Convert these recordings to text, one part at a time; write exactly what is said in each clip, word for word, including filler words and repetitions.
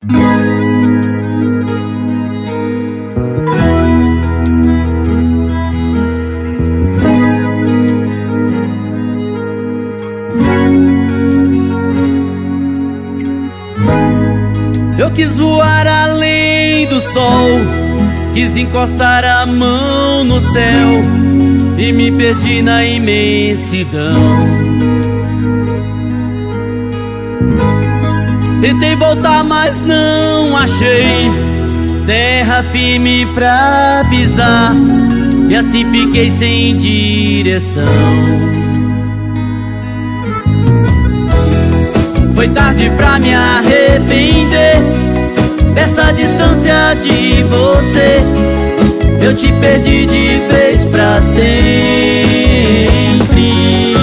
Eu quis voar além do sol, quis encostar a mão no céu e me perdi na imensidão. Tentei voltar, mas não achei terra firme pra pisar, e assim fiquei sem direção. Foi tarde pra me arrepender dessa distância de você. Eu te perdi de vez pra sempre.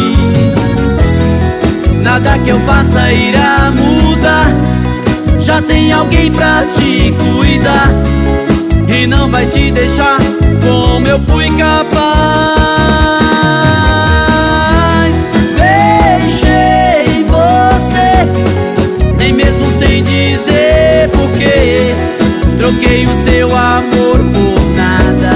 Nada que eu faça irá mudar. Já tem alguém pra te cuidar e não vai te deixar como eu fui capaz. Deixei você, nem mesmo sem dizer porquê. Troquei o seu amor por nada.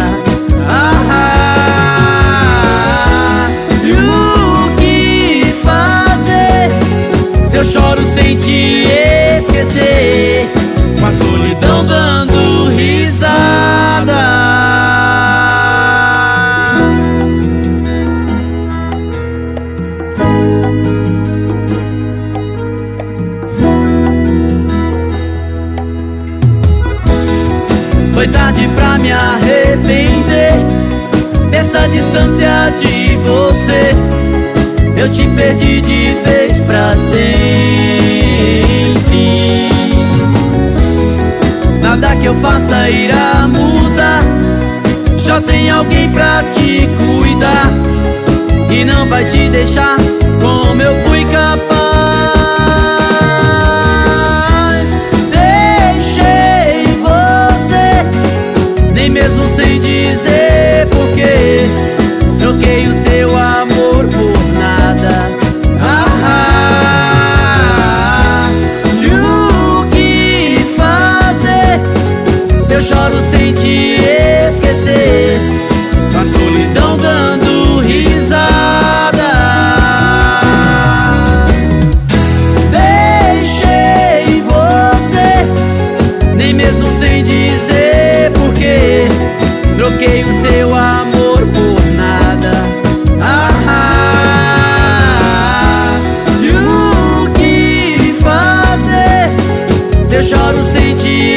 Ah, e o que fazer se eu choro sem te esquecer, com a solidão dando risada? Foi tarde pra me arrepender dessa distância de você. Eu te perdi de vez pra sempre. Nada que eu faça irá mudar. Já tem alguém pra te cuidar e não vai te deixar como eu fui capaz. Mesmo sem dizer porquê, troquei o seu amor por nada. Ah, e o que fazer se eu choro sem te esquecer, com a solidão dando risada? Deixei você, nem mesmo sem dizer porquê. Troquei o seu amor por nada. Ah, e o que fazer se eu choro sem te